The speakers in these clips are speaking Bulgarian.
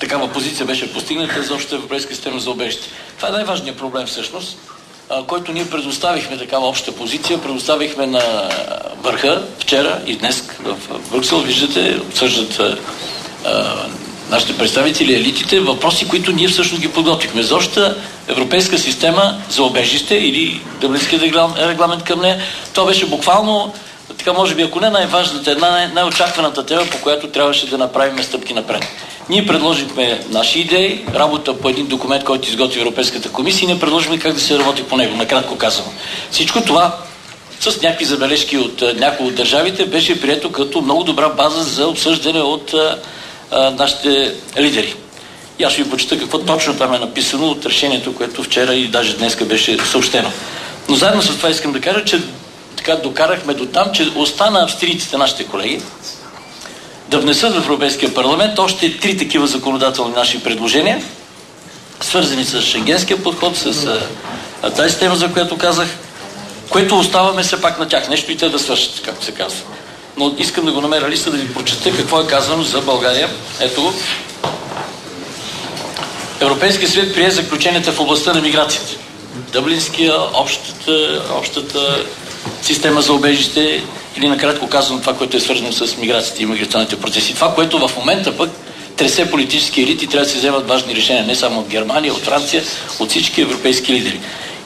такава позиция беше постигната за общата европейска система за убежище. Това е най-важният проблем всъщност, който ние предоставихме такава обща позиция, предоставихме на върха вчера и днес в Брюксел. Виждате, обсъждат нашите представители, елитите, въпроси, които ние всъщност ги подготвихме. За общата европейска система за убежище или Дъблинския регламент към нея. Това беше буквално, така може би, ако не най-важната, най-очакваната тема, по която трябваше да направим стъпки напред. Ние предложихме наши идеи, работа по един документ, който изготви Европейската комисия, и ние предложихме как да се работи по него, накратко казано. Всичко това с някакви забележки от някои от държавите беше прието като много добра база за обсъждане от нашите лидери. И аз ще ви почита какво точно там е написано от решението, което вчера и даже днеска беше съобщено. Но заедно с това искам да кажа, че така докарахме до там, че остана австрийците, нашите колеги, да внесат в Европейския парламент още 3 такива законодателни наши предложения, свързани с шенгенския подход, с тази тема, за която казах, което оставаме все пак на тях. Нещо и те да свършат, както се казва. Но искам да го намеря листа, да ви прочета какво е казано за България. Ето го. Европейския съвет прие заключенията в областта на миграцията. Дъблинския, общата система за убежище или накратко казано това, което е свързано с миграцията и миграционните процеси. Това, което в момента пък тресе политически елити, трябва да се вземат важни решения не само от Германия, от Франция, от всички европейски лидери.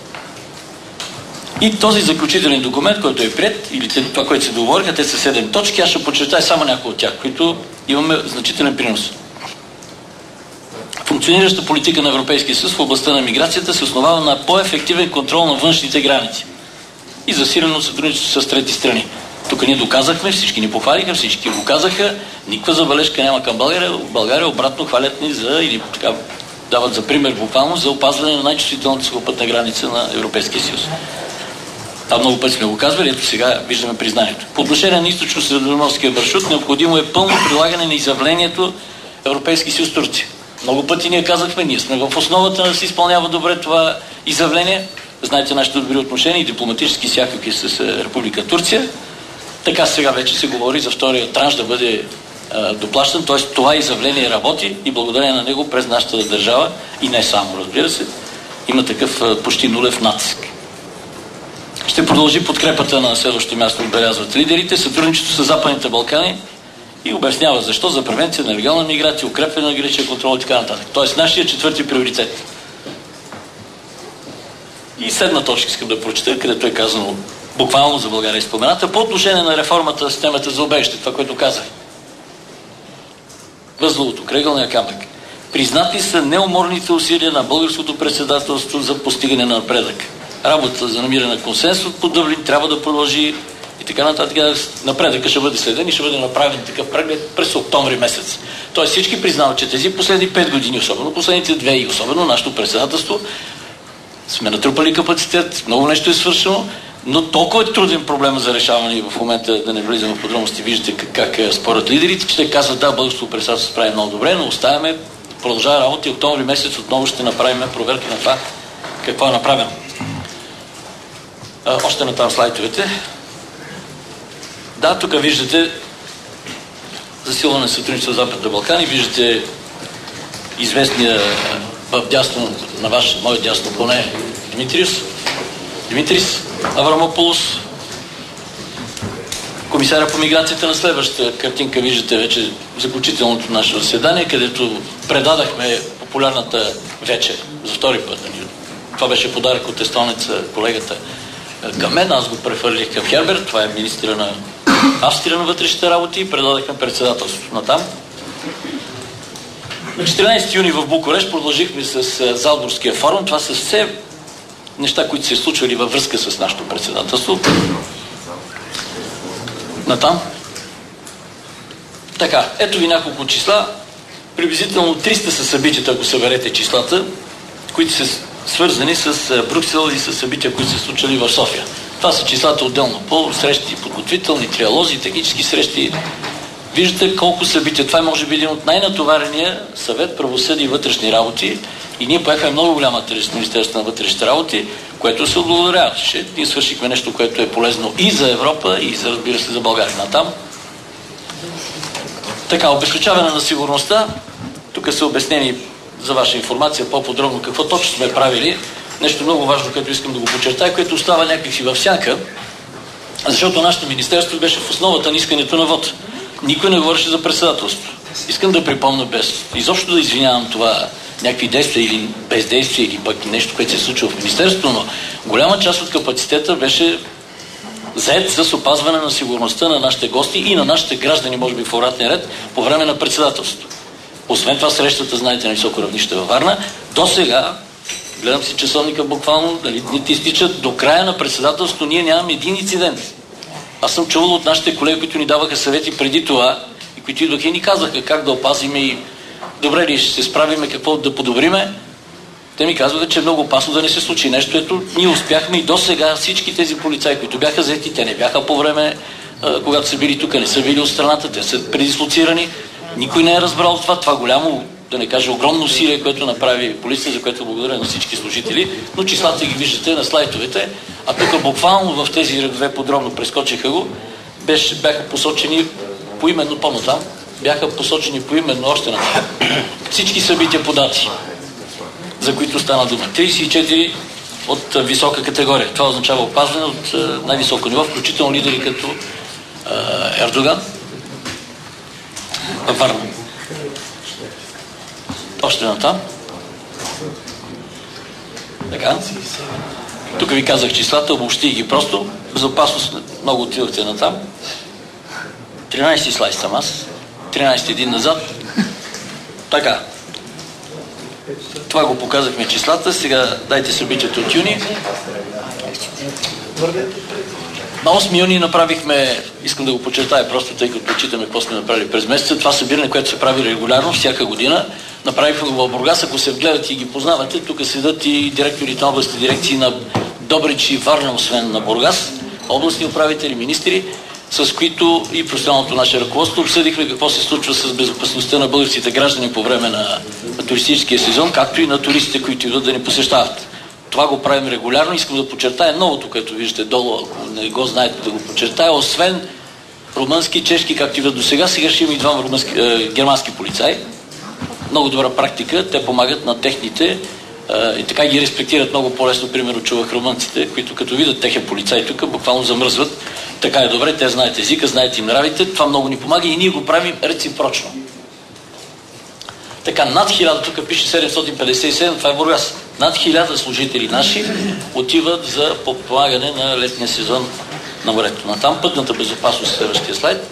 И този заключителен документ, който е приет, или това, което се договориха, те са 7 точки, аз ще подчертая само някои от тях, които имаме значителен принос. Функционираща политика на Европейския съюз в областта на миграцията се основава на по-ефективен контрол на външните граници и засилено сътрудничество с трети страни. Тук ние доказахме, всички ни похвалиха, всички го казаха, никаква забележка няма към България. България обратно хвалят ни за, или така дават за пример буквално, за опазване на най-чувствителната сухопътна граница на Европейския съюз. Това много пъти сме го казвали, ето сега виждаме признанието. По отношение на източно-средиземноморския маршрут, необходимо е пълно прилагане на изявлението Европейски съюз Турция. Много пъти ние казахме, ние сме в основата да се изпълнява добре това изявление. Знаете нашите добри отношения и дипломатически всякакви с Република Турция. Така сега вече се говори за втория транш да бъде доплащан, т.е. това изявление работи и благодарение на него през нашата държава и не само, разбира се, има такъв почти нулев натиск. Ще продължи подкрепата на следващото място, отбелязват лидерите, сътрудничество с Западните Балкани и обяснява защо за превенция на нелегална миграция, укрепване на граничния контрол и така нататък. Тоест нашия 4-ти приоритет. И 7 точка искам да прочета, където е казано буквално за България спомената, по отношение на реформата на системата за убежище, това, което казах. Възловото, кръгълния камък. Признати са неуморните усилия на българското председателство за постигане на напредък. Работата за намиране на консенсус по Дъблин трябва да продължи и така нататък. Напредъка ще бъде следен и ще бъде направен такъв преглед през октомври месец. Тоест всички признават, че тези последни 5 години, особено последните 2 и особено нашето председателство, сме натрупали капацитет, много нещо е свършено, но толкова е труден проблема за решаване и в момента да не влизаме в подробности. Виждате как спорят лидерите, че те казват, да, българското председателство се справи много добре, но оставяме, продължава работа и октомври месец отново ще направим проверки на това какво е направено. Още на там слайдовете. Да, тук виждате засилване на сътрудничество с Западните Балкани. Виждате известния в дясно, на мое дясно поне, Димитрис Аврамополос, комисаря по миграцията. На следващата картинка виждате вече заключителното наше заседание, където предадахме популярната вече за втори път. Това беше подарък от естонеца, колегата към мен, аз го прехвърлих към Херберт, това е министъра на Австрия на вътрешните работи и предадахме председателството на там. На 14 юни в Букурещ продължихме с Залцбургския форум. Това са все неща, които се случвали във връзка с нашето председателство. Натам. Така, ето ви няколко числа. Приблизително 300 са събитията, ако съберете числата, които са свързани с Брюксел и с събития, които се случвали в София. Това са числата отделно по срещи, подготвителни, триалози, технически срещи. Виждате колко събития. Това е може би един от най-натоварения съвет правосъдие и вътрешни работи. И ние поехме много голяма тежест в Министерството на вътрешните работи, което се отблагодаряваше. Ние свършихме нещо, което е полезно и за Европа, и за, разбира се, за България. Натам. Така, обезпечаване на сигурността. Тук са обяснени за ваша информация по-подробно какво точно сме правили. Нещо много важно, което искам да го подчертая, което остава някакси в сянка, защото нашето министерство беше в основата на искането на вод. Никой не говореше за председателство. Искам да припомня без изобщо да извинявам това някакви действия или бездействия или пък нещо, което се е случило в министерството, но голяма част от капацитета беше заед с опазване на сигурността на нашите гости и на нашите граждани, може би в обратния ред, по време на председателството. Освен това срещата, знаете, на високо равнище във Варна, до сега, гледам си часовника буквално, дали дните изтичат, до края на председателството ние нямаме един инцидент. Аз съм чувал от нашите колеги, които ни даваха съвети преди това и които идваха и ни казаха как да опазиме и добре ли ще се справиме, какво да подобриме. Те ми казваха, че е много опасно да не се случи нещо. Ето, ние успяхме и до сега всички тези полицаи, които бяха заети, те не бяха по време, когато са били тук, не са били от страната, те са предислоцирани. Никой не е разбрал това. Това голямо, да не кажа, огромно усилие, което направи полиция, за което благодаря на всички служители, но числата ги виждате на слайдовете, а тук буквално в тези редове подробно прескочиха го, бяха посочени поименно по-натам, бяха посочени поименно още на всички събития по дати, за които стана дума. 34 от висока категория. Това означава опазване от най-високо ниво, включително лидери като Ердоган във Варна. Още натам. Така. Тук ви казах числата, обобщи ги просто. Безопасност, много отидохте натам. 13 слайд съм аз. 13 един назад. Така. Това го показахме числата. Сега дайте събитието от юни. На 8 юни направихме, искам да го подчертая просто, тъй като отчитаме какво сме направили през месеца. Това събиране, което се прави регулярно, всяка година. Направихме го в Бургас, ако се вгледате и ги познавате. Тук седат и директорите на областни дирекции на Добрич и Варна, освен на Бургас, областни управители, министри, с които и професионалното наше ръководство обсъдихме какво се случва с безопасността на българските граждани по време на туристическия сезон, както и на туристите, които идват да ни посещават. Това го правим регулярно. Искам да подчертая новото, което виждате долу, ако не го знаете да го подчертая. Освен румънски, чешки, както идват до сега, сега ще има и двама германски полицаи. Много добра практика. Те помагат на техните и така ги респектират много по-лесно. Примерно чувах румънците, които като видят техен полицай тук, буквално замръзват. Така е добре, те знаят езика, знаят им нравите. Това много ни помага и ние го правим реципрочно. Така, над 1000, тук пише 757, това е Бургас. Над 1000 служители наши отиват за подпомагане на летния сезон на морето. Натам пътната безопасност, следващия слайд.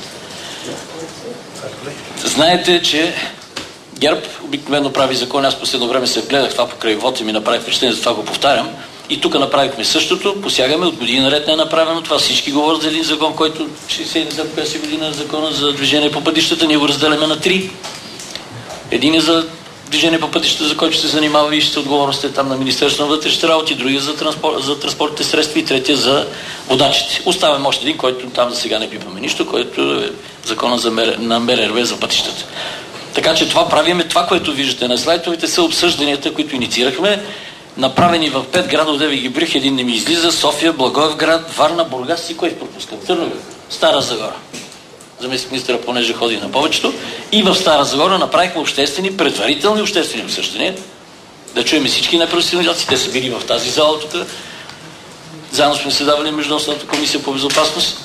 Знаете, че ГЕРБ обикновено прави закон. Аз последно време се гледах това покрай вода ми направи впечатление, за това го повтарям. И тук направихме същото, посягаме, от година наред не е направено това. Всички говорят за един закон, който 60-70 година закона за движение по пътищата, ние го разделяме на 3. Един е за движение по пътищата, за който се занимава и ще отговорността там на Министерството на вътрешните работи, другия за транспортните средства и третия за водачите. Оставям още един, който там за сега не пипаме нищо, който е закона на МРРБ за пътищата. Така че това правиме, това, което виждате на слайдовете, са обсъжданията, които инициирахме, направени в 5 града, от ви ги брих, един не ми излиза: София, Благоевград, Варна, Бургас и кой пропускам? Търнове, Стара Загора. Заместник министъра, понеже ходи на повечето. И в Стара Загора направихме предварителни обществени обсъждания, да чуем всички непрофесионалисти. Те са били в тази зала тук. Заедно сме се давали Международната комисия по безопасност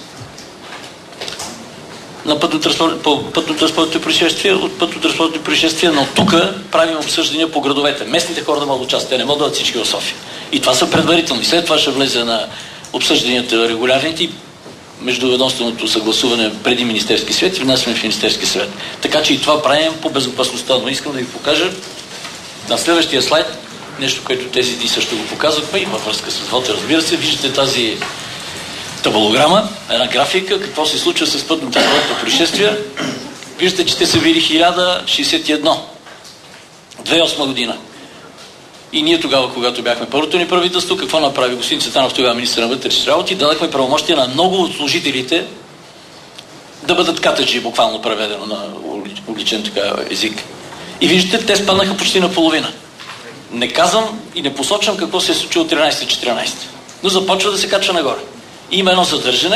на пътно-транспортните происшествия, но тук правим обсъждания по градовете. Местните хора да могат да участват, те не могат да дадат всички в София. И това са предварителни. След това ще влезе на обсъжданията регулярните и междуведомственото съгласуване преди Министерски съвет и внасяме в Министерски съвет. Така че и това правим по безопасността. Но искам да ви покажа на следващия слайд нещо, което тези дни също го показвахме и във връзка с вода, разбира се. Виждате тази табулограма, една графика, какво се случва с пътно-транспортните происшествия. Виждате, че те са били 1061. 2008 година. И ние тогава, когато бяхме първото ни правителство, какво направи господин Цветанов, тогава министър на вътрешните работи, дадахме правомощия на много от служителите да бъдат катаджи, буквално преведено на уличен така език. И виждате, те спаднаха почти наполовина. Не казвам и не посочвам какво се е случило 13-14, но започва да се качва нагоре. И има едно задържане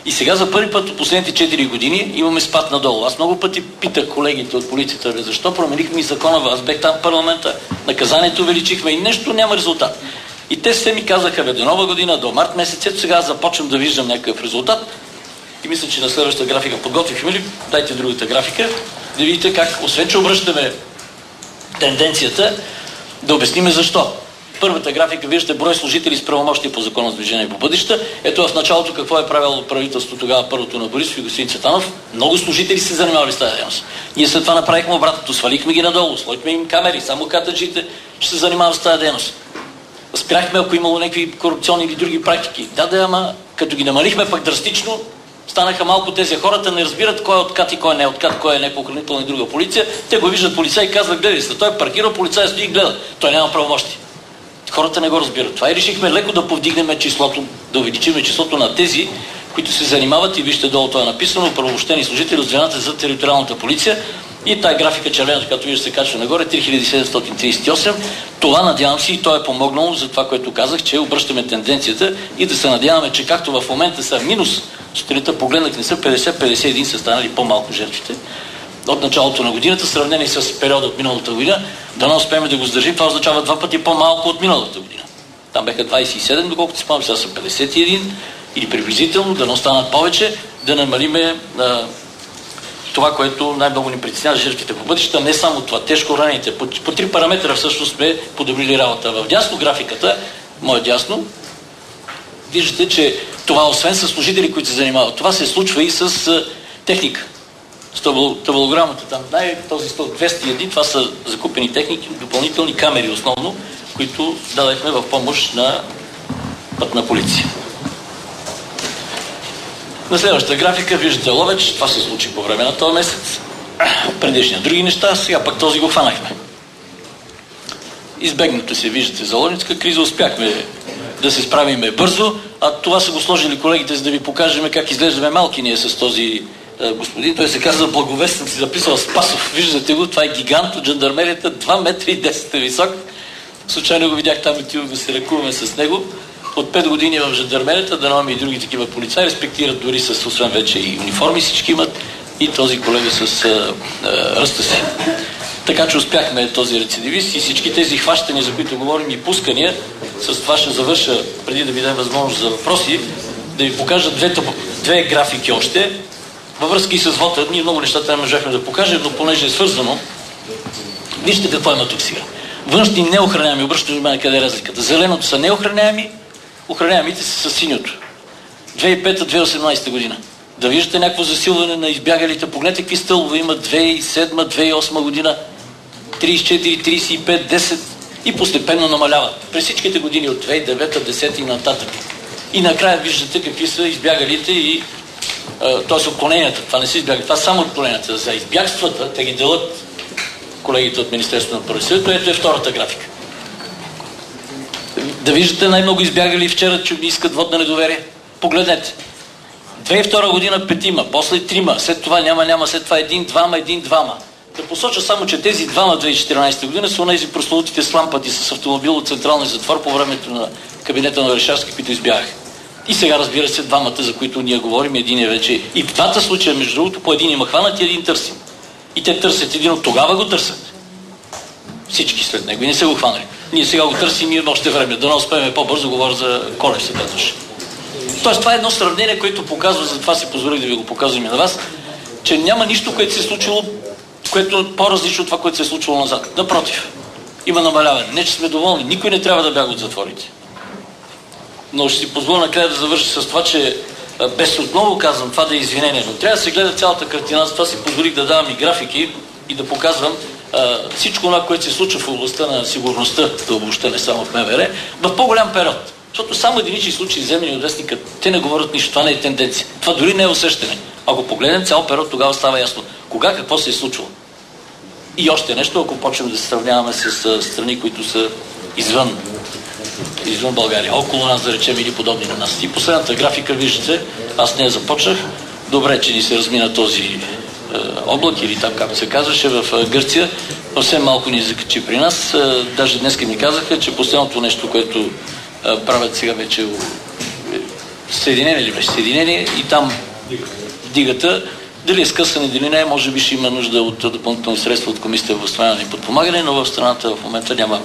И сега за първи път от последните 4 години имаме спад надолу. Аз много пъти питах колегите от полицията, защо променихме и закона, аз бех там в парламента, наказанието увеличихме и нещо няма резултат. И те се ми казаха, до нова година, до март месец, ето сега започвам да виждам някакъв резултат. И мисля, че на следващата графика подготвихме ли, дайте другата графика, да видите как, освен че обръщаме тенденцията, да обясниме защо. Първата графика, виждате брой служители с правомощия по закона за движение по пътища. Ето в началото какво е правило правителството тогава, първото на Борисов и господин Цветанов. Много служители се занимавали с тази дейност. Ние след това направихме обратното, свалихме ги надолу, сложихме им камери, само катаджите ще се занимават с тази дейност. Спряхме, ако имало някакви корупционни или други практики. Да, ама като ги намалихме пък драстично, станаха малко тези хората, не разбират кой е откат и кой не е откат, кой е някаква охранителна и друга полиция. Те го виждат полицай и казват, гледай се, той паркира, полицай стои и гледа. Той няма правомощи. Хората не го разбират. Това и решихме леко да повдигнем числото, да увеличим числото на тези, които се занимават, и вижте долу това е написано, оправомощени служители от звената за териториалната полиция. И тая графика червената, като вижда се качва нагоре, 3738. Това надявам се и то е помогнало за това, което казах, че обръщаме тенденцията и да се надяваме, че както в момента са минус, сутринта погледнах, не са 50-51 са станали по-малко жертвите от началото на годината, сравнени с периода от миналата година, да не успеем да го сдържим. Това означава 2 пъти по-малко от миналата година. Там беха 27, доколкото спомням, сега са 51 или приблизително, да не останат повече, да намалиме това, което най-много ни притеснява жертвите по пътища, не само това, тежко ранените. По 3 параметра всъщност сме подобрили работа. В дясно графиката, мое дясно, виждате, че това освен с служители, които се занимават, това се случва и с техника. С табулограмата там, този 201, това са закупени техники, допълнителни камери основно, които дадахме в помощ на пътна полиция. На следващата графика виждате Ловеч, това се случи по време на този месец. Предишния други неща, сега пък този го хванахме. Избегнато се, виждате, за Ловницка криза, успяхме да се справиме бързо, а това са го сложили колегите, за да ви покажем как изглеждаме малки ние с този господин. Той се казва Благовест, съм си записал Спасов. Виждате го, това е гигант от жандармерията, 2 метра и 10 е висок. Случайно го видях там, отивах да се ръкуваме с него. От 5 години в жандармерията, да имаме и други такива полицаи, респектират дори с, освен вече и униформи всички имат, и този колега с ръста си. Така че успяхме този рецидивист и всички тези хващания, за които говорим, и пускания, с това ще завърша, преди да ви дам възможност за въпроси, да ви покажа две графики още, във връзка и с вота. Ние много нещата не можахме да покажем, но понеже е свързано, вижте какво има тук сега. Външни неохраняеми, обръщате внимание къде е разликата. Зеленото са неохраняеми, охраняемите са с синьото. 2005-2018 година. Да виждате някакво засилване на избягалите. Погледнете какви стълбове има 2007-2008 година, 34, 35, 10 и постепенно намалява. През всичките години от 2009-10 и нататък. И накрая виждате какви са избягалите и т.е. отклоненията. Това не са избягали, това са само отклоненията. За избягствата те ги делят колегите от Министерството на правосъдието. Ето е втората графика. Да виждате най-много избягали вчера, че искат вот на недоверие. Погледнете. 2002 година 5, после 3, след това няма, след това 1-2. Да посоча само, че тези 2 на 2014 година са онези прословутите слампати с автомобил от централния затвор по времето на кабинета на Орешарски, които избягаха. И сега, разбира се, 2, за които ние говорим, един е вече. И в 2 случая, между другото, по един има хванат и един търсим. И те търсят един, от тогава го търсят. Всички след него и не са го хванали. Ние сега го търсим и имаме още време. Да не успеем по-бързо, говоря за Колев, се казваше. Тоест, това е едно сравнение, което показва, затова си позволих да ви го показвам и на вас, че няма нищо, което се е случило, което е по-различно от това, което се е случило назад. Напротив, има намаляване. Не, че сме доволни. Никой не трябва да бяга от затворите. Но ще си позволя накрая да завърши с това, че без отново казвам това да е извинение, но трябва да се гледа цялата картина. За това си позволих да давам и графики и да показвам всичко това, което се случва в областта на сигурността, да обобща не само в МВР, в по-голям период. Защото само единични случаи, вземени от вестника, те не говорят нищо. Това не е тенденция. Това дори не е усещане. Ако погледнем цял период, тогава става ясно кога какво се е случило. И още нещо, ако почнем да се сравняваме с страни, които са извън България, около нас, да речем, или подобни на нас. И последната графика, виждате, аз не я започнах. Добре, че ни се размина този облак, или там, както се казваше, в Гърция. Съвсем малко ни закачи при нас. Даже днес ми казаха, че последното нещо, което правят сега вече Съединение ли беше? Съединение и там дигата. Дали е скъсане, дали не, може би ще има нужда от допълнителни средства от Комисията за възстановяване и подпомагане, но в страната в момента няма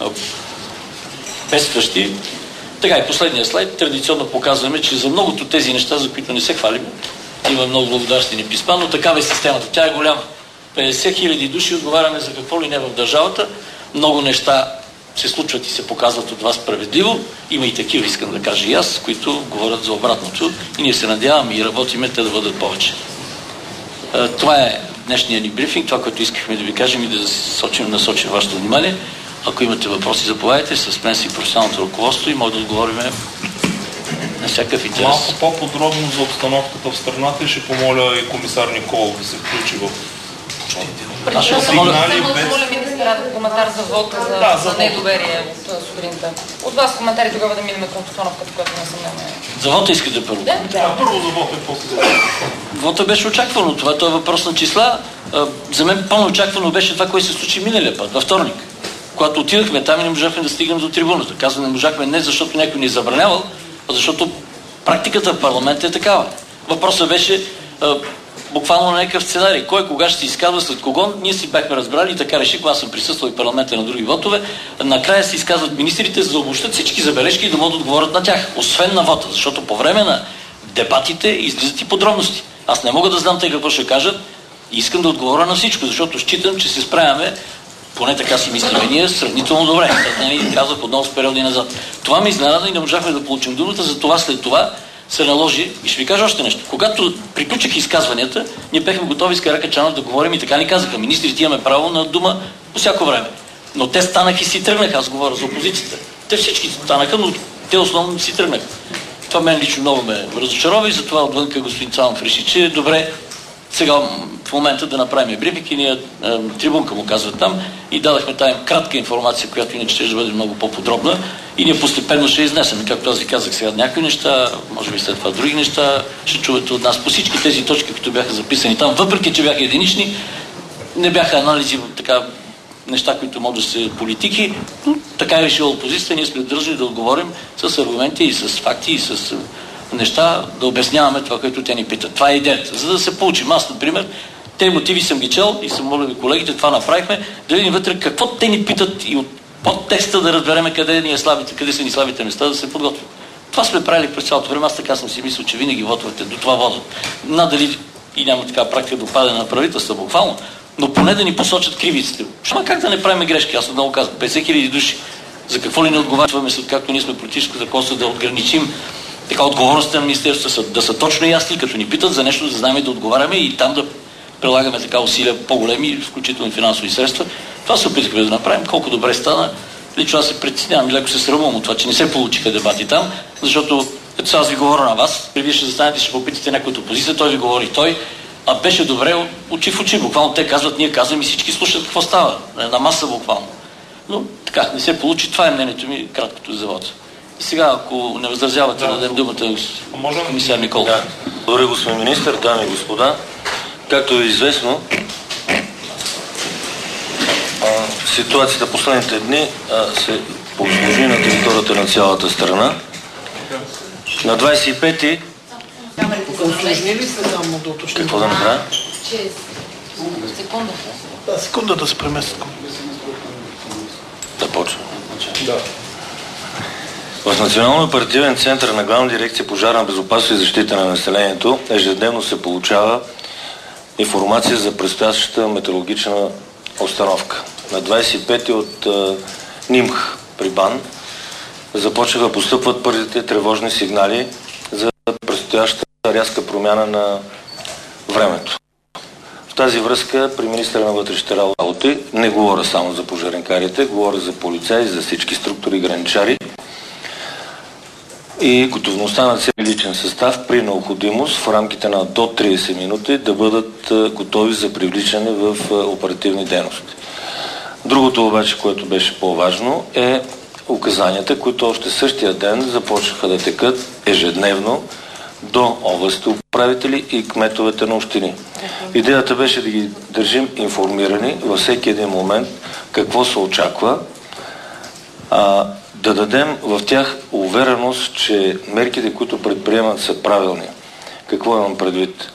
бедстващи. Така и последния слайд. Традиционно показваме, че за многото тези неща, за които не се хвалим, има много благодарствени писма, но такава е системата. Тя е голяма. 50 000 души отговаряме за какво ли не в държавата. Много неща се случват и се показват от вас справедливо. Има и такива, искам да кажа и аз, които говорят за обратното. И ние се надяваме и работиме те да бъдат повече. Това е днешния ни брифинг, това, което искахме да ви кажем и да насочим вашето внимание. Ако имате въпроси, заповядайте с мен си професионалното ръководство и може да отговорим на всякакъв интерес. Малко по-подробно за обстановката в страната и ще помоля и комисар Николов да се включи в моля министъра да коментар за вота за недоверие от сутринта. От вас коментари тогава да минем към обстановката, която не съм няма. За вота искате първо? Да. Първо за вота и после за вота. Вота беше очаквано. Това е въпрос на числа. За мен по-неочаквано беше това, което се случи миналия път, във вторник. Когато отидахме там и не можахме да стигнем до трибуната. Казвам, не можахме не защото някой ни е забранявал, а защото практиката в парламента е такава. Въпросът беше буквално на някакъв сценарий. Кой кога ще се изказва след кого? Ние си бяхме разбрали и така реших, аз съм присъствал и парламента на други вотове. Накрая се изказват министрите, за да обобщат всички забележки и да могат да отговорят на тях. Освен на вота, защото по време на дебатите излизат и подробности. Аз не мога да знам те какво ще кажат и искам да отговоря на всичко, защото считам, че се справяме, поне така си мислиме ние, сравнително добре. Не казах отново с периоди назад. Това ме изненада и не можахме да получим думата, затова след това се наложи. И ще ви кажа още нещо. Когато приключих изказванията, ние бяхме готови с Каракачанов да говорим и така ни казаха. Министрите имаме право на дума по всяко време. Но те станаха и си тръгнаха. Аз говоря за опозицията. Те всички станаха, но те основно си тръгнаха. Това мен лично много ме разочарова и затова отвънка господин Цанов реши, че е добре сега в момента да направим брифинг и ние трибунка му казват там и дадахме тази кратка информация, която иначе ще бъде много по-подробна и ние постепенно ще изнесем. Както аз ви казах сега някои неща, може би след това други неща, ще чувате от нас по всички тези точки, които бяха записани там, въпреки че бяха единични, не бяха анализи, така, неща, които могат да са политики, но така е решила опозицията, ние сме държали да отговорим с аргументи и с факти и с неща, да обясняваме това, което те ни питат. Това е идеята. За да се получим. Аз, например, те мотиви съм ги чел и съм молил колегите, това направихме, да видим вътре какво те ни питат и от подтекста да разбереме къде са ни слабите места, да се подготвим. Това сме правили през цялото време. Аз така съм си мислил, че винаги вотвате до това водят. Надали и няма така практика до падане на правителства, буквално, но поне да ни посочат кривиците. Ама как да не правим грешки? Аз отново казвам, 50 000 души. За какво ли не отговаряме, след както ние сме политическо законство, да отграничим така отговорността на министерството да са точно ясни, като ни питат за нещо, да знаем да отговаряме и там да прилагаме така усилия по-големи, включително финансови средства. Това се опитахме да направим. Колко добре стана. Лично аз се притеснявам и леко се срамувам от това, че не се получиха дебати там, защото ето сега аз ви говоря на вас, вие ще застанете и ще попитате някой от опозиция, той ви говори той, а беше добре очи в очи. Буквално те казват, ние казваме и всички слушат какво става. На маса буквално. Но така, не се получи. Това е мнението ми, краткото за вода. И сега, ако не възразявате, да дадем думата на комисар Николов. Да. Благодаря, господин министър, дами и господа. Както е известно, ситуацията последните дни се усложни на територията на цялата страна. На 25-ти... Усложни ли се само да уточним? Какво да направя? Секунда да се преместят. Да почва. Да. В Национално оперативен център на Главна дирекция пожарна безопасност и защита на населението ежедневно се получава информация за предстоящата метеорологична обстановка. На 25-ти от НИМХ при БАН започнаха постъпват първите тревожни сигнали за предстоящата рязка промяна на времето. В тази връзка при министъра на вътрешните работи не говоря само за пожарникарите, говоря за полицаи, за всички структури граничари и готовността на целия личен състав при необходимост в рамките на до 30 минути да бъдат готови за привличане в оперативни дейности. Другото обаче, което беше по-важно, е указанията, които още същия ден започнаха да текат ежедневно до областните управители и кметовете на общини. Идеята беше да ги държим информирани във всеки един момент какво се очаква, да дадем в тях увереност, че мерките, които предприемат, са правилни. Какво имам предвид?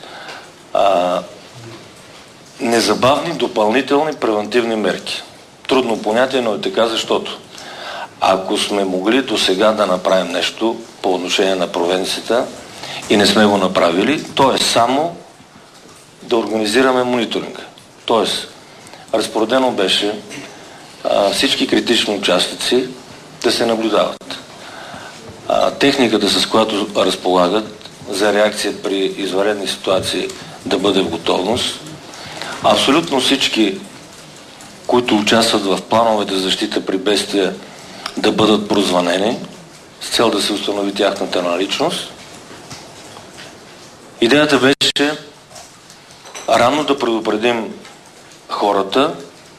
Незабавни, допълнителни, превентивни мерки. Трудно понятие, но е така, защото ако сме могли до сега да направим нещо по отношение на превенцията и не сме го направили, то е само да организираме мониторинга. Тоест, разпоредено беше всички критични участъци да се наблюдават. Техниката, с която разполагат за реакция при извънредни ситуации, да бъде в готовност. Абсолютно всички, които участват в плановете за защита при бедствия, да бъдат прозвънени с цел да се установи тяхната наличност. Идеята беше рано да предупредим хората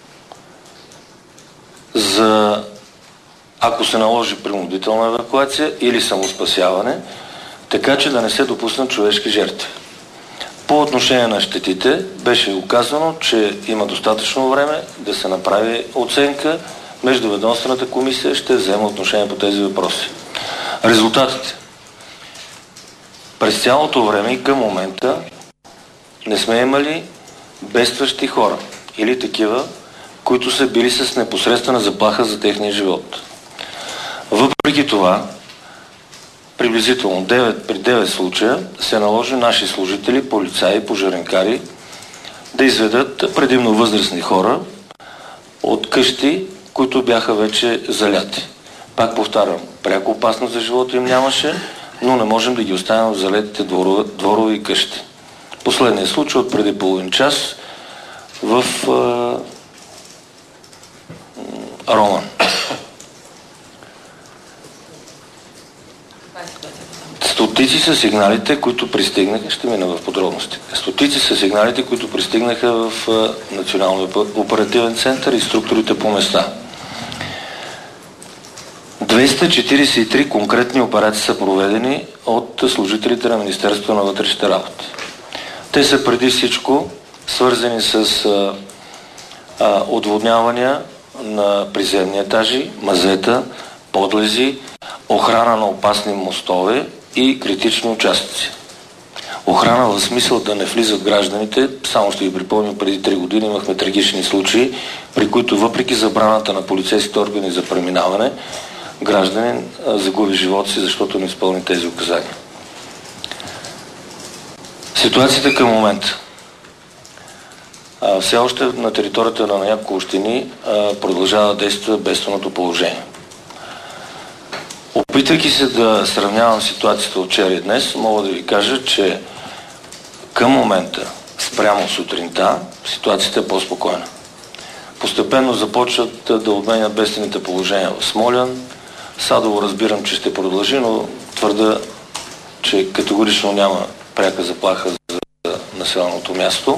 за, ако се наложи принудителна евакуация или самоспасяване, така че да не се допуснат човешки жертви. По отношение на щетите беше указано, че има достатъчно време да се направи оценка. Междуведомствената комисия ще вземе отношение по тези въпроси. Резултатите. През цялото време и към момента не сме имали бедстващи хора или такива, които са били с непосредствена заплаха за техния живот. Въпреки това, приблизително при 9 случая се наложи наши служители, полицаи и пожарникари да изведат предимно възрастни хора от къщи, които бяха вече заляти. Пак повтарям, пряко опасност за живота им нямаше, но не можем да ги оставим в залетите дворове и къщи. Последният случай от преди половин час в Роман. Стотици са сигналите, които пристигнаха, ще мина в подробности. Стотици са сигналите, които пристигнаха в Националния оперативен център и структурите по места. 243 конкретни операции са проведени от служителите на Министерството на вътрешните работи. Те са преди всичко свързани с отводнявания на приземни етажи, мазета, подлези, охрана на опасни мостове и критични участъци. Охрана в смисъл да не влизат гражданите. Само ще ви припомня, преди 3 години имахме трагични случаи, при които въпреки забраната на полицейските органи за преминаване, гражданин загуби живота си, защото не изпълни тези указания. Ситуацията към момента. Все още на територията на няколко общини продължава да действа бедственото положение. Опитвайки се да сравнявам ситуацията от вчера и днес, мога да ви кажа, че към момента, спрямо сутринта, ситуацията е по-спокойна. Постепенно започват да обменят бедствените положения в Смолян. Садово разбирам, че ще продължи, но твърда, че категорично няма пряка заплаха за населеното място.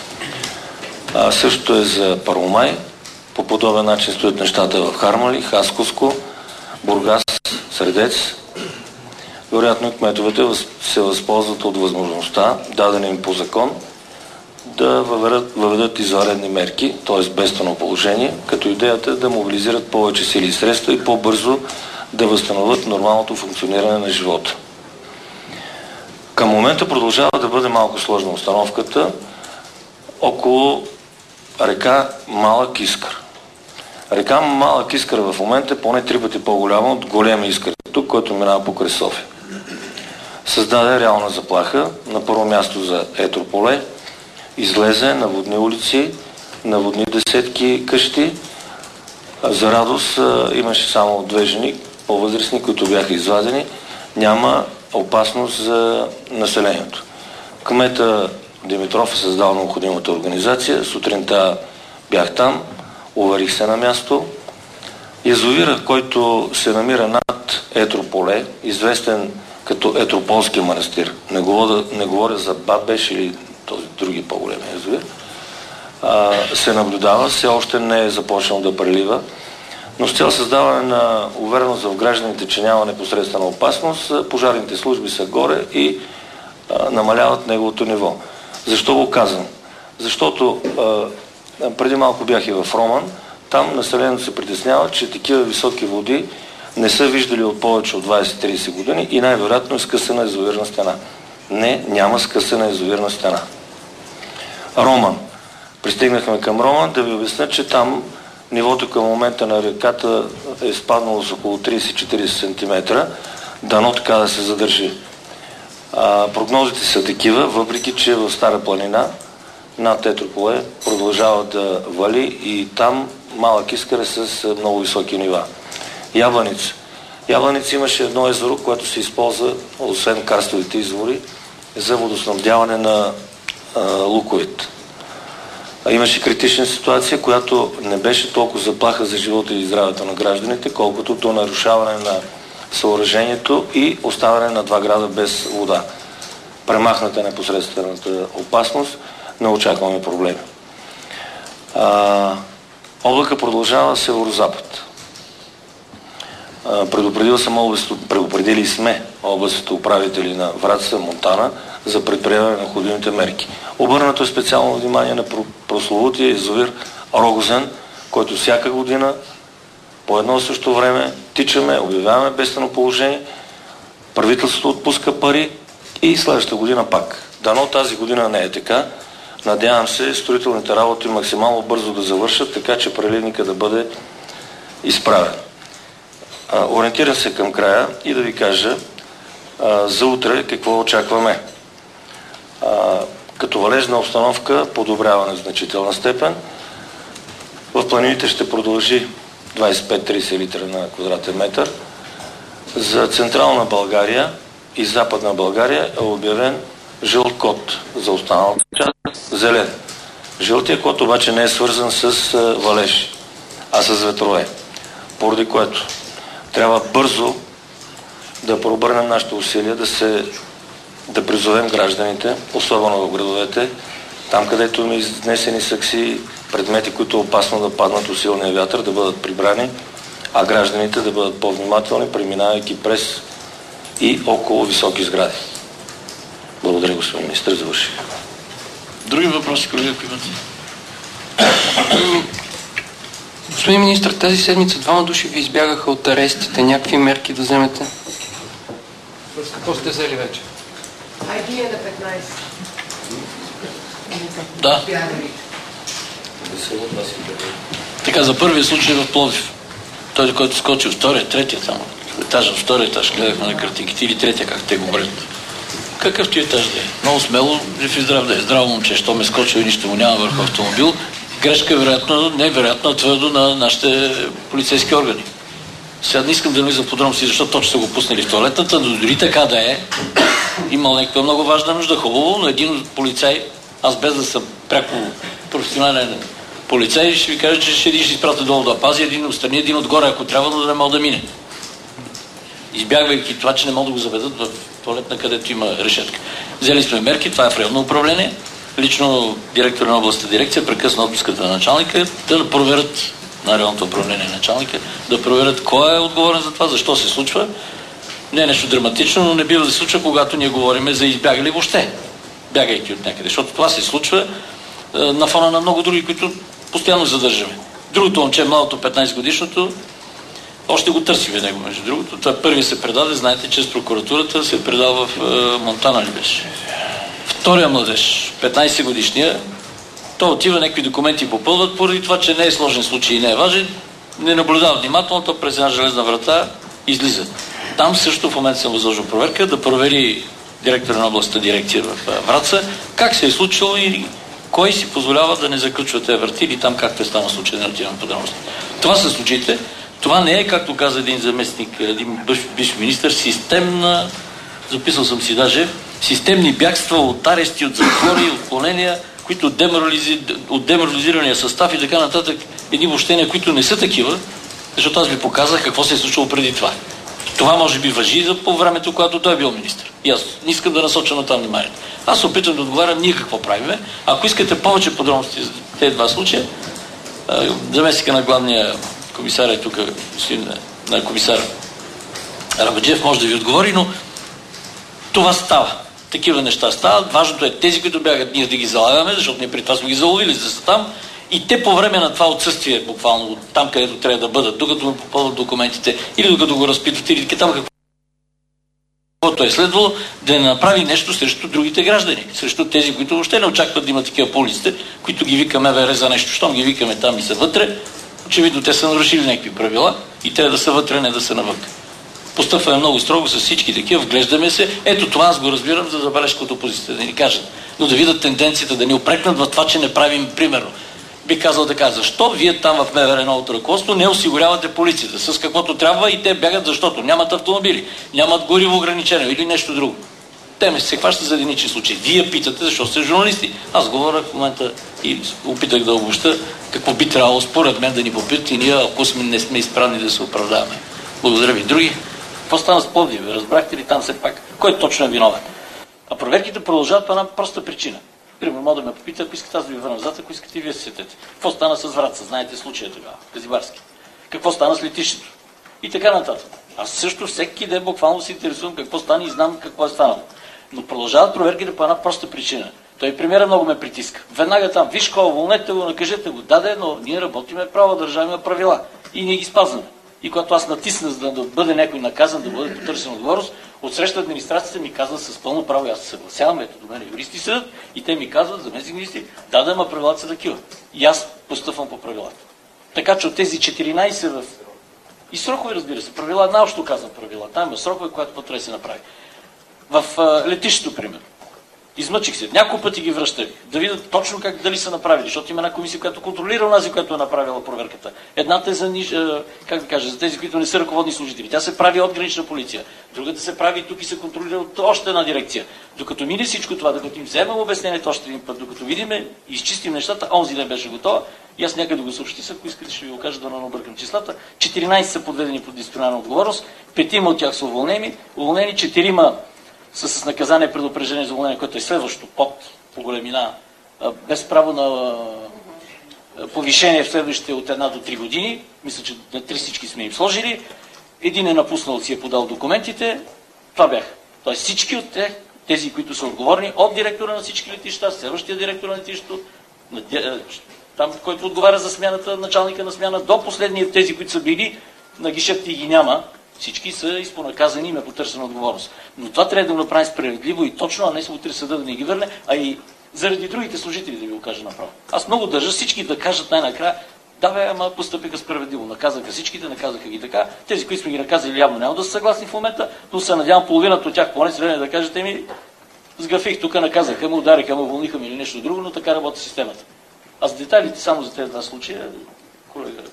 Същото е за Първомай. По подобен начин стоят нещата в Хармали, Хасковско, Бургас, Средец. Вероятно и кметовете се възползват от възможността, дадена им по закон, да въведат извънредни мерки, т.е. бедствено положение, като идеята е да мобилизират повече сили и средства и по-бързо да възстановят нормалното функциониране на живота. Към момента продължава да бъде малко сложна установката около река Малък Искър. Река Малък Искър в момента е поне 3 пъти по-голяма от големия Искър тук, който минава покрай София. Създаде реална заплаха. На първо място за Етрополе, излезе, наводни улици, наводни десетки къщи. За радост имаше само 2 жени, по-възрастни, които бяха извадени. Няма опасност за населението. Кмета Димитров е създал необходимата организация. Сутринта бях там, уверих се на място. Язовира, който се намира над Етрополе, известен като Етрополски манастир, не говоря за Бабеш или този други по-големи язовир, се наблюдава, все още не е започнал да прелива, но с цел създаване на увереност в гражданите, че няма непосредствена опасност, пожарните служби са горе и намаляват неговото ниво. Защо го казвам? Защото преди малко бях и в Роман, там населението се притеснява, че такива високи води не са виждали от повече от 20-30 години и най-вероятно е скъсана язовирна стена. Не, няма скъсана язовирна стена. Роман. Пристигнахме към Роман да ви обясня, че там нивото към момента на реката е спаднало с около 30-40 см. Дано така да се задържи. Прогнозите са такива, въпреки че в Стара планина над Етрополе продължава да вали и там Малък Искър е с много високи нива. Ябланица. Ябланица имаше едно езеро, което се използва, освен карстовите извори, за водоснабдяване на луковете. Имаше критична ситуация, която не беше толкова заплаха за живота и здравето на гражданите, колкото до нарушаване на съоръжението и оставане на 2 града без вода. Премахната непосредствената опасност, не очакваме проблеми. Облака продължава северо-запад. Предупредили сме областните управители на Враца, Монтана за предприемане на необходимите мерки. Обърнато е специално внимание на прословутия язовир Рогозен, който всяка година по едно и също време тичаме, обявяваме бедствено положение, правителството отпуска пари и следващата година пак. Дано тази година не е така. Надявам се строителните работи максимално бързо да завършат, така че преливника да бъде изправен. Ориентирам се към края и да ви кажа за утре какво очакваме. Като валежна обстановка подобряване в значителна степен. В планините ще продължи 25-30 литра на квадратен метър. За Централна България и Западна България е обявен жълт код, за останалата част зелен. Жълтия код обаче не е свързан с валеж, а с ветрове. Поради което трябва бързо да прообърнем нашите усилия да призовем гражданите, особено в градовете, там където има изнесени сакси, предмети, които е опасно да паднат от силния вятър, да бъдат прибрани, а гражданите да бъдат по-внимателни, преминавайки през и около високи сгради. Благодаря, господин министър, завърших. Други въпроси, колеги, ако имате? Господин министър, тази седмица 2 души ви избягаха от арестите. Някакви мерки да вземете? С какво сте взели вече? ID е на 15. Да. Така, за първия случай в Пловдив. Той, който скочи от втория, третия там. Етажа, втория етаж, гледахме на картинките, или третия, как те го бърят. Какъв ти етаж да е? Много смело, жив и здрав да е. Здраво момче, що ме скочил и нищо му няма върху автомобил. Грешка, вероятно, невероятно твърдо на нашите полицейски органи. Сега не искам да влизам в подробности, защото точно са го пуснали в тоалетната, но дори така да е, имал някаква много важна нужда. Хубаво, но един полицай, аз без да съм пряко професионален полицай, ще ви кажа, че ще изпрата долу да пази, един отстрани, един отгоре, ако трябва, но да не мога да мине. Избягвайки това, че не могат да го заведат в тоалетна, където има решетка. Взели сме мерки, това е в районно управление. Лично директор на областната дирекция прекъсна отпуската на началника да проверят на районното управление началника, да проверят кой е отговорен за това, защо се случва. Не е нещо драматично, но не бива да се случва, когато ние говорим за избягали въобще, бягайки от някъде. Защото това се случва на фона на много други, които постоянно задържаме. Другото момче, малото 15-годишното, още го търсим него, между другото. Това първи се предаде, знаете, че с прокуратурата се предава в Монтана ли беше. Втория младеж, 15-годишния, той отива, някакви документи попълват, поради това, че не е сложен случай и не е важен, не наблюдава внимателно, то през една железна врата излиза. Там също в момента съм възложил проверка да провери директора на областната дирекция в Враца, как се е случило и кой си позволява да не заключва тези врати или там както е стана случай, да не отивам подробности. Това са случаите. Това не е, както каза един заместник, един бивш министър, системна, записал съм си даже, системни бягства от арести, от затвори, отклонения, които от деморализирания състав и така нататък, едни въобщения, които не са такива, защото аз ви показах какво се е случило преди това. Това може би важи за по времето, когато той е бил министър. И аз не искам да насоча на това вниманието. Аз се опитвам да отговарям ние какво правиме. Ако искате повече подробности за тези два случая, заместника на главния комисар е тук, на комисар Арабаджиев може да ви отговори, но това става. Такива неща стават. Важното е тези, които бягат, ние да ги залагаме, защото ние при това сме ги заловили, за да са там И те по време на това отсъствие, буквално там, където трябва да бъдат, докато му попълват документите, или докато го разпитват, или там каквото е следвало, да не направи нещо срещу другите граждани, срещу тези, които въобще не очакват да има такива по улиците, които ги викаме МВР за нещо. Щом ги викаме там и са вътре, очевидно те са нарушили някакви правила и трябва да са вътре, не да са навън. Постъпваме много строго с всички такива, вглеждаме се. Ето това аз го разбирам за забележка от опозицията, да ни кажат. Но да видят тенденцията, да ни опрекнат в това, че не правим примерно. Би казал така, защо вие там в МВР новото ръководство не осигурявате полицията с каквото трябва и те бягат, защото нямат автомобили, нямат гориво ограничено или нещо друго. Те ме се хващат за единични случаи. Вие питате, защо сте журналисти. Аз говоря в момента и опитах да обобща какво би трябвало според мен да ни попитат и ние, ако не сме изправни да се оправдаваме. Благодаря ви. Други? Какво стана с Пловдив? Разбрахте ли там все пак? Кой точно е виновен? А проверките продължават по една проста причина. Примерно, мога да ме попита, ако искате аз да ви върна назад, ако искате и вие се сетете. Какво стана с Враца? Знаете случая тогава, Казибарски. Какво стана с летището? И така нататък. Аз също всеки ден буквално се интересувам какво стана и знам какво е станало. Но продължават проверките по една проста причина. Той премиера много ме притиска. Веднага там, виж кой, уволнете го, накажете го. Да, но ние работиме право, държавни правила. И ние ги спазваме. И когато аз натисна, за да бъде някой наказан, да бъде потърсен отговорност, отсреща администрацията ми казва с пълно право, аз се съгласявам, ето до мен юристи съдът, и те ми казват, заместник министри, да, ама правилата са такива. И аз постъпвам по правилата. Така че от тези 14 в... И срокове, разбира се, правила, наобщо казвам правила. Там има срокове, която трябва да се направи. В летището, примерно. Измъчих се. Няколко пъти ги връщах. Да видят точно дали са направили. Защото има една комисия, която контролира онази, която е направила проверката. Едната е за, за тези, които не са ръководни служители. Тя се прави от гранична полиция. Другата се прави и тук и се контролира от още една дирекция. Докато мине всичко това, докато им вземем обяснението още един път, докато видим и изчистим нещата, онзи ден беше готова. И аз някъде го съобщи, ако искате ще ви го кажа, да не объркам числата. 14 са подведени под дисциплинарна отговорност, 5 от тях са уволнени, 4 са с наказание предупреждение за уволнение, което е следващо по големина, без право на повишение в следващите от 1 до 3 години. Мисля, че на 3 всички сме им сложили. Един е напуснал, си е подал документите. Това бяха. Тоест всички от тези, които са отговорни, от директора на всички летища, следващия директор на летището, там, който отговаря за смяната, началника на смяна, до последния тези, които са били на гишетите и ги няма. Всички са изпонаказани и ме потърсена отговорност. Но това трябва да го направим справедливо и точно, а не се утре съда да не ги върне, а и заради другите служители да ви го кажа направо. Аз много държа всички да кажат най-накрая, да ама постъпиха справедливо. Наказаха всичките, наказаха ги така. Тези, които сме ги наказали, явно няма да са съгласни в момента, но се надявам половината от тях поне време да кажете ми, сгафих тук, наказаха ме, удариха ме, уволниха ме или нещо друго, но така работи системата. Аз детайлите само за тези два случая, колега,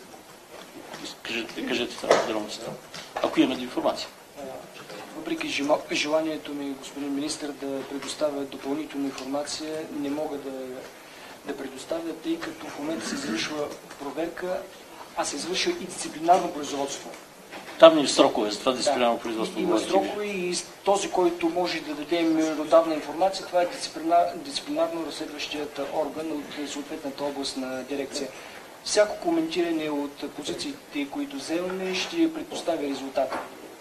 кажете това на драматите. Ако имаме информация. Въпреки желанието ми, господин министър, да предоставя допълнителна информация, не мога да предоставя, тъй като в момента се извършва проверка, а се извършва и дисциплинарно производство. Там не е срокове, за това дисциплинарно производство. Има срокове и този, който може да даде меродавна информация, това е дисциплинарно разследващият орган от съответната област на дирекция. Всяко коментиране от позициите, които вземаме, ще предпоставя резултата.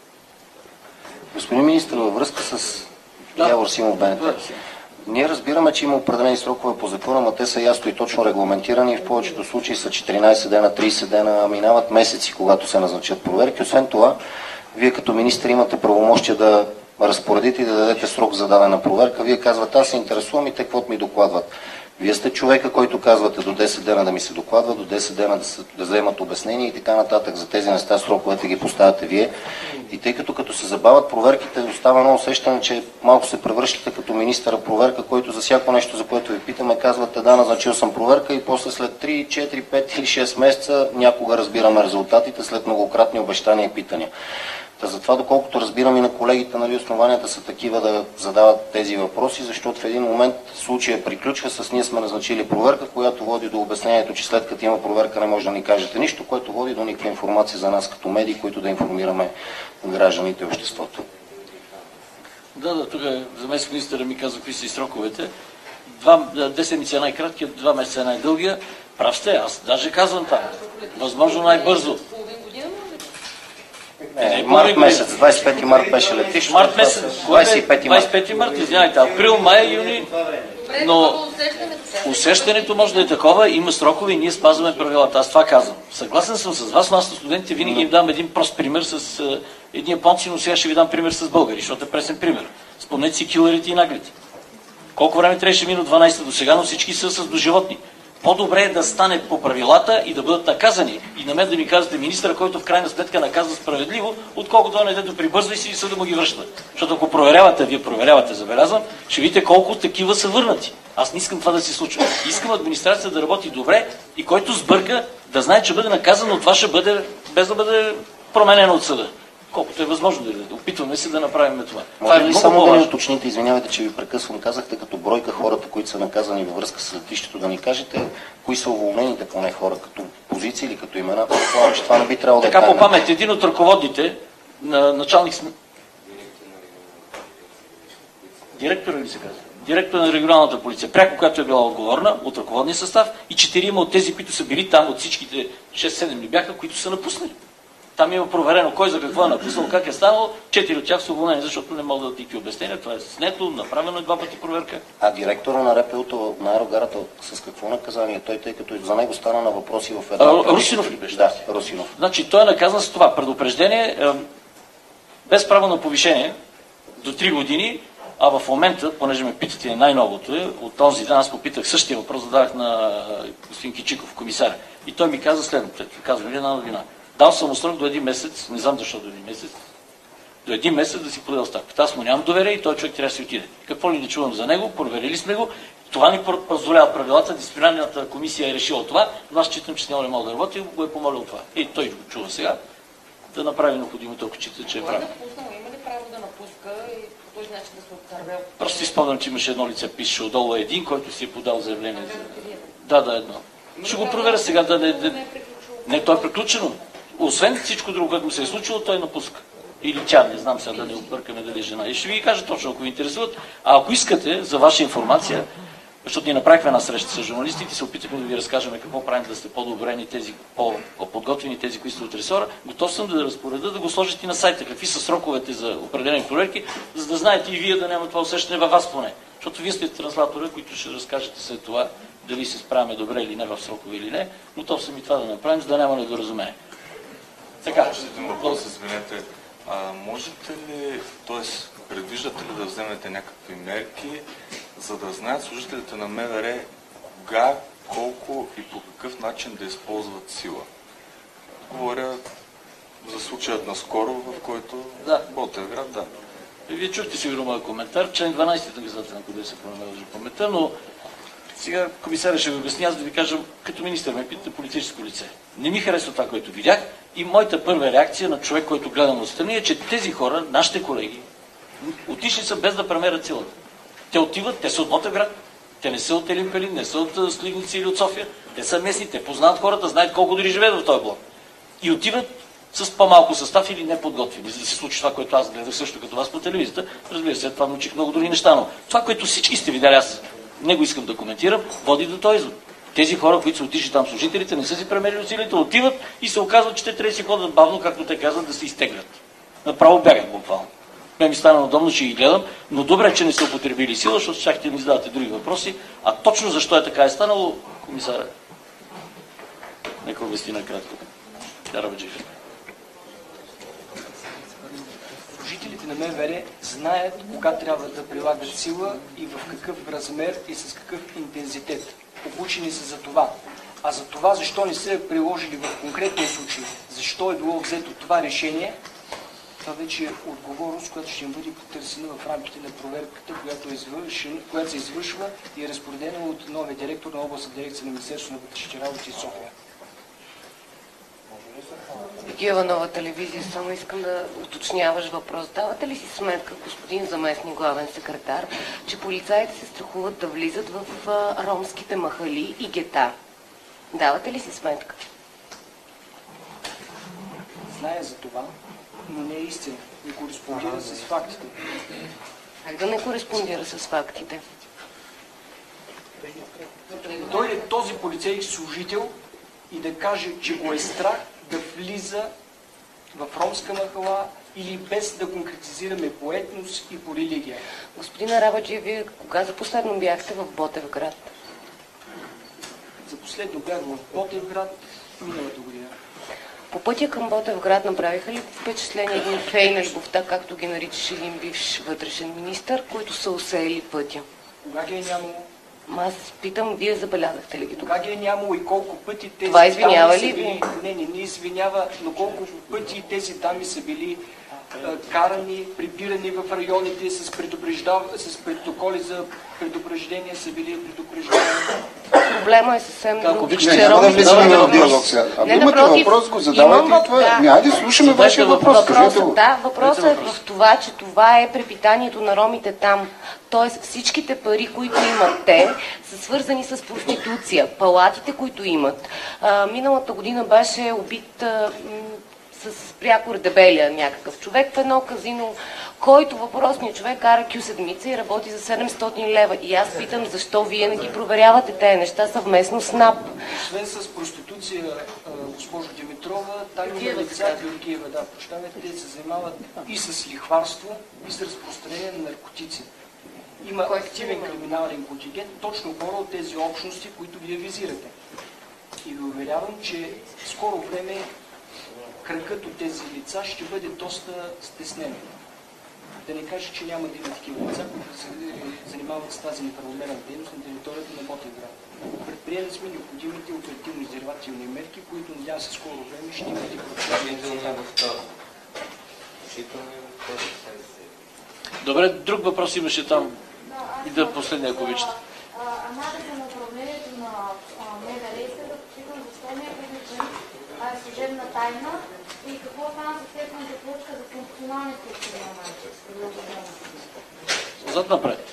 Господин министър, във връзка с Явор Симов БНТ, ние разбираме, че има определени срокове по закона, но те са ясно и точно регламентирани и в повечето случаи са 14 дена, 30 дена, минават месеци, когато се назначат проверки. Освен това, вие като министър имате правомощия да разпоредите и да дадете срок за дадена проверка. Вие казвате, аз се интересувам и те каквото ми докладват. Вие сте човека, който казвате до 10 дена да ми се докладва, до 10 дена да вземат обяснения и така нататък. За тези неща сроковете ги поставяте вие. И тъй като се забавят проверките, остава едно усещане, че малко се превръщате като министъра проверка, който за всяко нещо, за което ви питаме, казвате да, назначил съм проверка и после след 3, 4, 5 или 6 месеца някога разбираме резултатите след многократни обещания и питания. Затова, доколкото разбирам и на колегите, основанията са такива да задават тези въпроси, защото в един момент случая приключва с ние сме назначили проверка, която води до обяснението, че след като има проверка не може да ни кажете нищо, което води до никаква информация за нас като медии, които да информираме гражданите и обществото. Да, тук заместник министъра ми каза какви са и сроковете. 2 седмици е най-краткият, 2 месеца е най-дългия. Прав сте, аз даже казвам там. Възможно най-бързо. Март месец, 25 март беше летище. Март месец, 25 март. 25 март, извинявайте, април, май, юни. Но Усещането може да е такова, има срокове и ние спазваме правилата. Аз това казвам. Съгласен съм с вас, но аз на студентите винаги им дам един прост пример с едни японци, но сега ще ви дам пример с българи, защото е пресен пример. Спомнете си килърите и наглите. Колко време трябваше минало 12 до сега, но всички са с доживотни. По-добре е да стане по правилата и да бъдат наказани. И на мен да ми казвате министъра, който в крайна сметка наказва справедливо, отколкото да не прибързва и си съда му ги връща. Защото ако проверявате, вие проверявате, забелязвам, ще видите колко такива са върнати. Аз не искам това да се случва. Искам администрацията да работи добре и който сбърка, да знае, че бъде наказан, но това ще бъде без да бъде променено от съда. Колкото е възможно да опитваме се да направим това. Може ли само да ни уточните, извинявайте, че ви прекъсвам, казахте като бройка хората, които са наказани във връзка с летището, да ни кажете кои са уволнените поне хора, като позиции или като имена, че това не би трябвало да е така по памет, един от ръководните, началник директора ли се казва? Директор на регионалната полиция, пряко която е била отговорна от ръководния състав и 4 от тези, които са били там, от всичките 6-7 ли бяха, които са напуснали. Там има проверено кой за какво е написал, как е станало. 4 от тях са уволнени, защото не могат да дадат никакви обяснения. Това е снето, направено е 2 пъти проверка. А директора на РПУ-то на аерогарата с какво наказание? Той, тъй като за него стана на въпроси в една... Русинов ли беше? Да, Русинов. Значи той е наказан с това предупреждение без право на повишение до 3 години, а в момента, понеже ме питате най-новото е, от този ден аз попитах същия въпрос, задавах на господин Кичиков, комисар. И той ми каза следното. Казва ли една новина? Дал съм му срок до 1 месец, не знам защо до 1 месец, до 1 месец да си подаде оставката. Аз му нямам доверие и той човек трябва да си отиде. Какво ли не чувам за него, проверили сме го, това ни позволява правилата, дисциплинарната комисия е решила това, но аз считам, че с него не мога да работи и го е помолил това. И той го чува сега, да направи необходимото, ако счита, че е прави. Има ли право да напуска и по този начин да се откарва? Просто си спомням, че имаше едно лице, пише отдолу един, който си е подал заявление. Да, едно. Ще го проверя сега, да не... Не, то е приключено. Освен всичко друго, което му се е случило, той напуска. Или тя, не знам сега да не объркаме дали е жена. И ще ви кажа точно, ако ви интересуват. А ако искате, за ваша информация, защото ние направихме една среща с журналистите, се опитахме да ви разкажем какво правим, да сте по-добрени, тези, по-подготвени, тези, които са от ресора, готов съм да разпоредя да го сложите на сайта. Какви са сроковете за определени проверки, за да знаете и вие да няма това усещане във вас поне. Защото вие сте транслатора, които ще разкажете след това, дали се справяме добре или не в срокове или не. Готов съм и това да направим, за да няма недоразумение. Така. Един въпрос, извинете. Можете ли, т.е. предвиждате ли да вземете някакви мерки, за да знаят служителите на МВР кога, колко и по какъв начин да използват сила? Говоря за случаят наскоро, в който Ботевград, да. Вие чухте сигурно моя коментар. Член 12 на наказателен кодекс се променя паметта, но сега комисаря ще ви обясня, аз да ви кажа, като министър ме питате политическо лице. Не ми харесва това, което видях и моята първа реакция на човек, който гледам отстрани е, че тези хора, нашите колеги, отишли са без да премерят силата. Те отиват, те са от Ботевград, те не са от Елин Пелин, не са от Сливници или от София, те са местни, те познават хората, знаят колко дори живеят в този блок. И отиват с по-малко състав или неподготвени, за да се случи това, което аз гледах също като вас по телевизията. Разбира се, това научих много други неща, но това, което всички сте видяли, аз не го искам да коментирам, води до този извод. Тези хора, които са отишли там служителите, не са си премерили усилията, отиват и се оказват, че те трябва да си ходят бавно, както те казват, да се изтеглят. Направо бягат буквално. Ме ми стана удобно, че ги гледам, но добре, че не са употребили сила, защото чакате да ми задавате други въпроси. А точно защо е така е станало, комисаря? Нека обясни накратко. Карабаджиев. Служителите на МВР знаят кога трябва да прилагат сила и в какъв размер и с какъв интензитет. Обучени са за това. А за това, защо не са приложили в конкретния случай, защо е било взето това решение, това вече е отговорност, която ще им бъде потърсена в рамките на проверката, която се извършва и е разпоредена от новия директор на областна дирекция на Министерството на вътрешните работи в София. Такива нова телевизия, само искам да уточняваш въпрос. Давате ли си сметка, господин заместник главен секретар, че полицаите се страхуват да влизат в ромските махали и гета? Давате ли си сметка? Знае за това, но не е истина. Не кореспондира с фактите. Как да не кореспондира с фактите? Дойде този полицейски служител и да каже, че го е страх да влиза в ромска махала или без да конкретизираме по етнос и по религия. Господин Арабаджиев, вие кога за последно бяхте в Ботевград? За последно бях в Ботевград миналата година. По пътя към Ботевград направиха ли впечатление един фей на любовта, както ги наричаше един бивш вътрешен министър, които са усеяли пътя? Кога ги е нямало? Аз питам, вие забелязахте ли ги това? Кога ги е нямало и колко пъти тези това извинява дами ли са били... Не извинява, но колко пъти тези дами са били карани, прибирани в районите с протоколи за предупреждение, са били предупреждавани. Проблема е съвсем друг. Няма да влизаме в диалог сега. Ако имате въпрос, го задавайте и това. Хайде, слушаме вашия въпрос. Въпросът е в това, че това е препитанието на ромите там. Тоест всичките пари, които имат те, са свързани с проституция. Палатите, които имат. Миналата година беше убит с прякор дебелия някакъв човек в едно казино, който въпросният човек кара Q7 и работи за 700 лева. И аз питам, защо вие не ги проверявате тези неща съвместно с НАП? Освен с проституция, госпожо Димитрова, там има лица, Георгиева, те се занимават и с лихварство, и с разпространение на наркотици. Има активен криминален контингент, точно хора от тези общности, които вие визирате. И ви уверявам, че в скоро време кръгът от тези лица ще бъде доста стеснен. Да не кажа, че няма да има такива лица, които се занимават с тази неправомерна дейност на територията на Ботевград. Предприели сме необходимите оперативно-издирвателни мерки, които надявам се скоро време ще имат и процедури. Добре, друг въпрос имаше там. И да последния, ако обичате. Анализа на управлението на МВР иска да попитам защо не е предвиден служебна тайна и какво стана с обществената поръчка за функционални структури на МВР. Зад напред.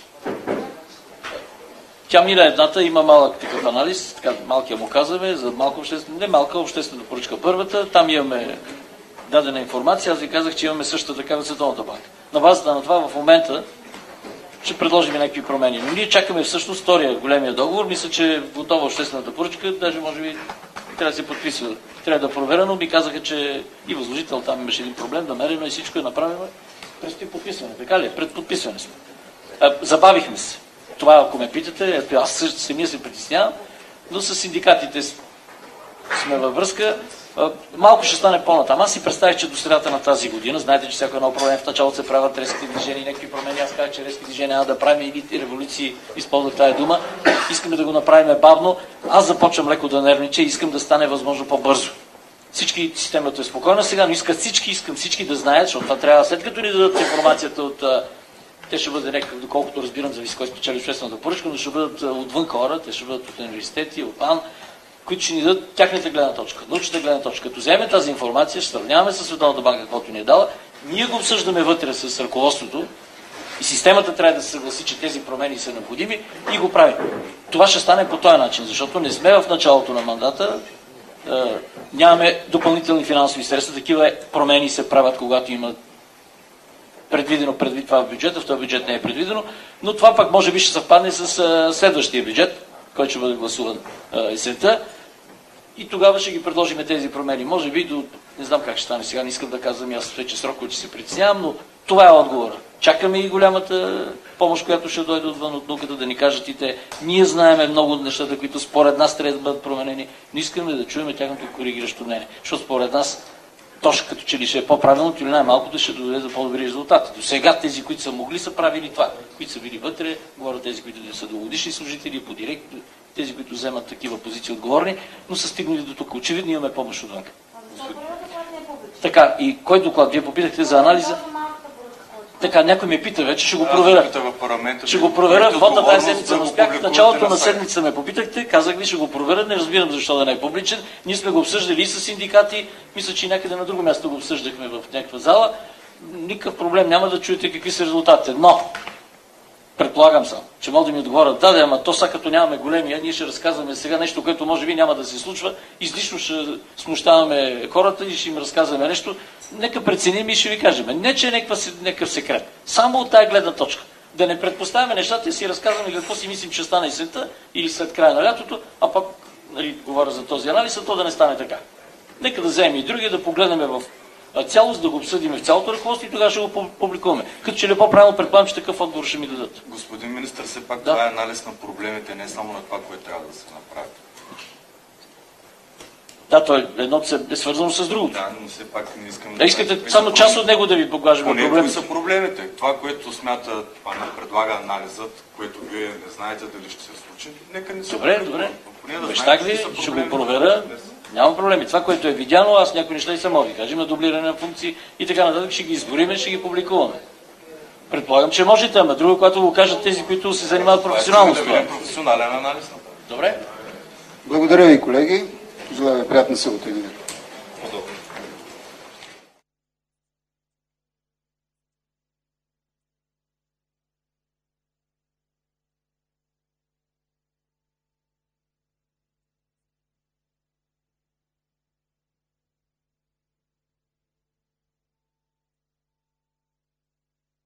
Тя мира едната, има малък такъв анализ, така малкия му казваме, за малко обществена, не малка обществена поръчка първата, там имаме дадена информация, аз ви казах, че имаме също така на Световната банка. На базата на това в момента ще предложим някакви промени. Но ние чакаме всъщност втория големия договор. Мисля, че е готова обществената поръчка, даже може би трябва да се подписва. Трябва да проверя, но ми казаха, че и възложител там имаше един проблем, намерено и всичко е направено. Предстои подписване. Така ли? Пред подписване сме. Забавихме се. Това, ако ме питате, аз също самия се притеснявам, но с синдикатите сме във връзка. Малко ще стане по-натам. Аз си представих, че до средата на тази година, знаете, че всяко едно управление в началото се правят резки движения, някакви промени. Аз казах, че резки движения няма да правим или революции, използвах тази дума. Искаме да го направим бавно. Аз започвам леко да нервнича и искам да стане възможно по-бързо. Всички системата е спокойна сега, но искам всички да знаят, защото това трябва, след като ни дадат информацията от... Те ще бъде някакъв, доколкото разбирам, зависи кой спечели обществената поръчка, но ще бъдат отвън хора, те ще бъдат от университети, от ПАН, които ще ни дадат тяхната гледна точка, научната гледна точка. Като вземем тази информация, ще сравняваме с Световната банка, каквото ни е дала, ние го обсъждаме вътре с ръководството и системата трябва да се съгласи, че тези промени са необходими и го правим. Това ще стане по този начин, защото не сме в началото на мандата, нямаме допълнителни финансови средства, такива промени се правят, когато има предвидено предвид това в бюджета, в този бюджет не е предвидено, но това пък може би ще съвпадне с следващия бюджет, който ще бъде гласуван есента. И тогава ще ги предложим тези промени. Може би до... Не знам как ще стане сега, не искам да казвам аз вече срокове, че се притеснявам, но това е отговора. Чакаме и голямата помощ, която ще дойде отвън от науката, да ни кажат и те. Ние знаеме много от нещата, които според нас трябва да бъдат променени, но искаме да чуем тяхното коригиращо мнение. Защото според нас точно като че ли ще е по-правилното или най-малкото ще доведе до по-добри резултати. До сега тези, които са могли, са правили това. Които са били вътре, говорят тези, които са дългогодишни служители, по директ, тези, които вземат такива позиции отговорни, но са стигнали до тук. Очевидно имаме помощ отвън. Така, и кой доклад? Вие попитахте за анализа? Така, някой ме пита вече, ще го проверя. Ще го проверя. Вота тази седмица не успях. В началото на седмица ме попитахте, казах ви, ще го проверя. Не разбирам защо да не е публичен. Ние сме го обсъждали и с синдикати. Мисля, че някъде на друго място го обсъждахме в някаква зала. Никакъв проблем, няма да чуете какви са резултатите. Но, предполагам съм, че може да ми отговорят, да, ама то сега като нямаме големия, ние ще разказваме сега нещо, което може би няма да се случва. Излишно ще смущаваме хората и ще им разказваме нещо. Нека преценим и ще ви кажем. Не, че е някакъв секрет. Само от тая гледна точка. Да не предпоставяме нещата и си разказваме какво си мислим, че стане есента или след края на лятото, а пък, нали, говоря за този анализ, а то да не стане така. Нека да вземем и другия, да погледнем в цялост, да го обсъдим в цялото ръководство и тогава ще го публикуваме. Като че ли по-правилно предполагам, че такъв отговор ще ми дадат. Господин министър, все пак това е анализ на проблемите, не само на това, което трябва да се направи. Да, той едното е свързано с другото. Да, но все пак не искам да искате само част от него да ви покажем проблемите. Кои са проблемите? Това, което смята, предлага анализът, което вие не знаете дали ще се случи, нека не се Добре. Обещах ви, ще го проверя. Няма проблеми. Това, което е видяно, аз някои неща и само ви кажа. Има дублиране на функции и така нататък. Ще ги избориме, ще ги публикуваме. Предполагам, че можете, ама друго, когато го кажат тези, които се занимават професионално с това. Професионален анализ. Добре. Благодаря ви, колеги. Желая ви приятна събота и неделя.